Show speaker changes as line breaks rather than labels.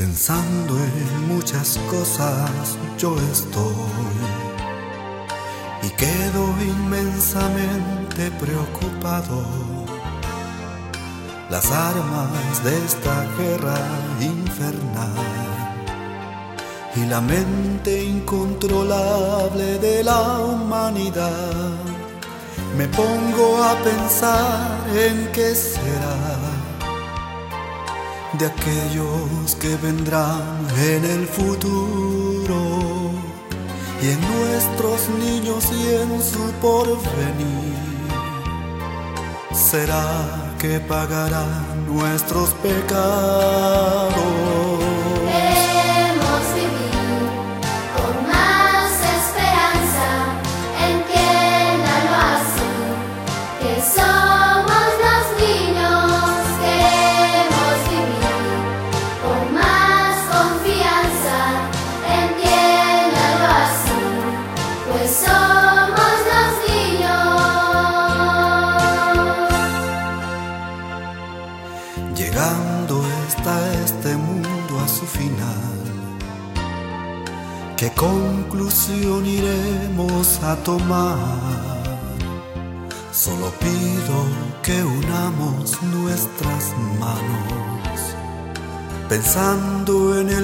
Pensando en muchas cosas yo estoy y quedo inmensamente preocupado. Las armas de esta guerra infernal y la mente incontrolable de la humanidad. Me pongo a pensar en qué será de aquellos que vendrán en el futuro y en nuestros niños y en su porvenir. ¿Será que pagarán nuestros pecados? Llegando está este mundo a su final, ¿qué conclusión iremos a tomar? Solo pido que unamos nuestras manos, pensando en